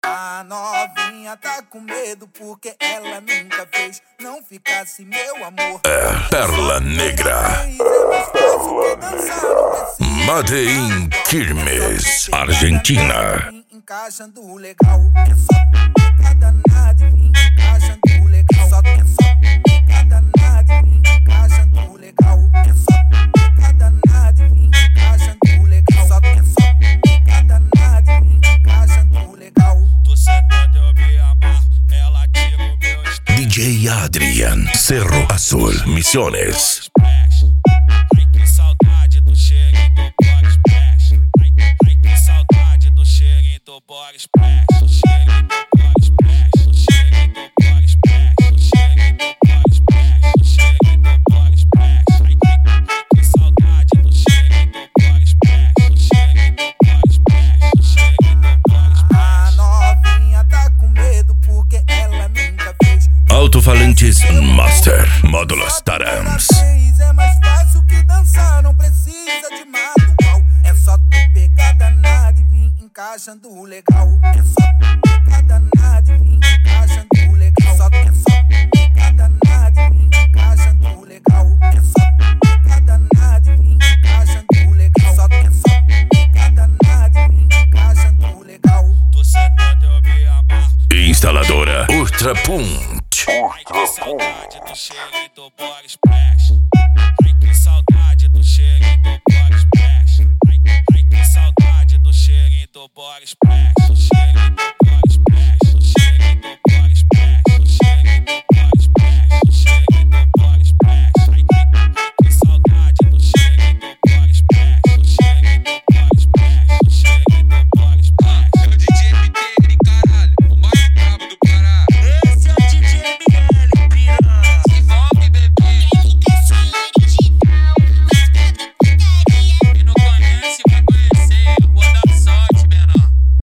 A novinha tá com medo porque ela nunca fez. Não ficasse meu amor. É Perla Negra. Made in Quilmes, Argentina. Encaixando legal. É só pica danada e vim encaixando legal. Só pica danada e vim encaixando legal. É só pica danada e vim encaixando legal. Só pica danada e vim encaixando legal. Tô sentado, eu me amarro, ela tira o meu estresse. DJ Adrian, Cerro Azul, Misiones. Ai que saudade do cheirinho do Boris Splash. Ai que saudade do cheirinho do Boris Splash. O cheirinho do Boris Splash. O cheirinho do Boris Splash. O cheirinho do Boris Splash. O cheirinho do Boris Splash. Ai que saudade do cheirinho do Boris Splash. O cheirinho do Boris Splash. O cheirinho do Boris Splash. A novinha tá com medo porque ela nunca fez. Alto-falantes Master, módulos Tarams. É mais fácil que dançar, não precisa de manual. É só tu pegar danado e vir encaixando legal. É só tu pegar danado e vir encaixando legal. É só tu pegar danado e vir encaixando legal. É só tu pegar danado e vir encaixando legal. É só tu pegar danado e vir encaixando legal. Tô sentado, eu me amarro. Instaladora Ultra Punch. Ai que saudade do cheirinho do Boris Splash. Ai que saudade do cheirinho do Boris Splash. Ai que saudade do cheirinho do Boris Splash. O cheirinho do